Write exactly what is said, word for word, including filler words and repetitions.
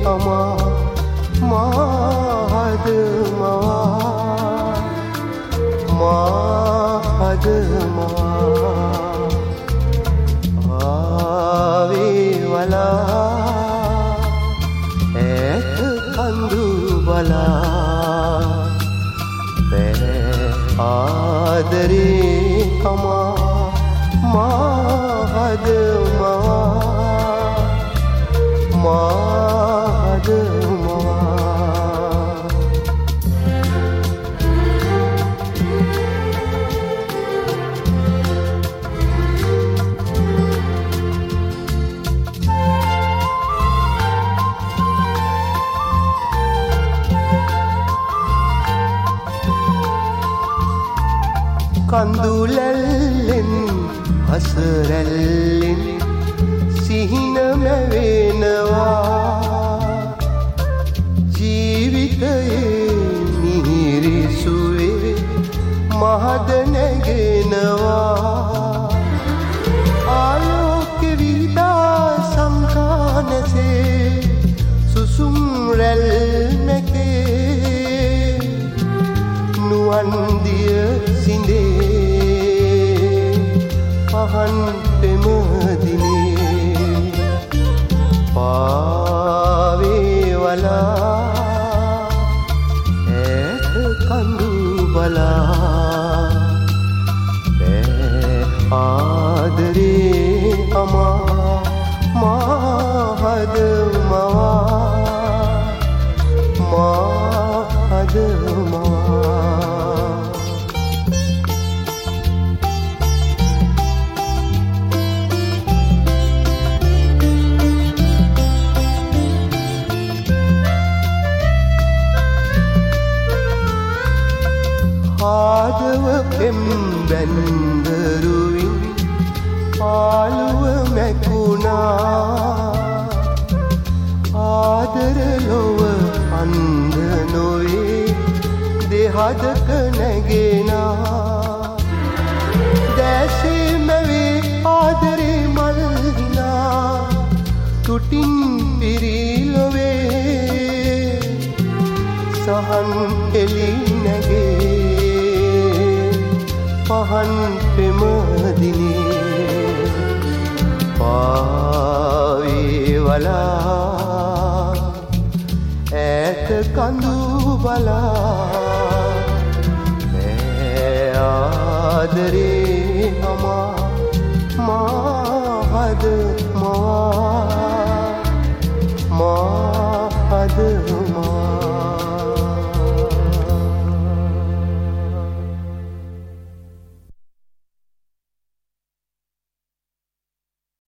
අමා මාහද මවා මාහද මවා ආවේ වලා ඈත කඳු බලා ආදරේ අමා මාහද මවා මාහද මවා කඳුලැල්ලෙන් හසරැල්ලෙන් සිහින මැවෙනවා ජීවිතයේ මිහිරිසුවේ මහද නැගෙනවා ආලෝක විදා සංකානසේ සුසුම් රැල් මැකේ නුවන් දිය සිඳේ පහන් පෙම දිනේ පාවේ වලා ඈත කඳු බලා බෑ ආදරේ අමා මාහද මවා මාහද මවා ආදව පෙම් බැන්දරුවින් පාළුව මැකුණා ආදර ලොව අන්ද නොවේ දෙහදක නැගෙනා දැසේ මැවේ ආදරේ මල්හිනා තුටින් පිරිලොවේ සහන් එලි නැගේ පහන් පෙම දිනේ පාවේ වලා ඈත කඳු බලා මේ ආදරේ අමා මාහද මවා මාහද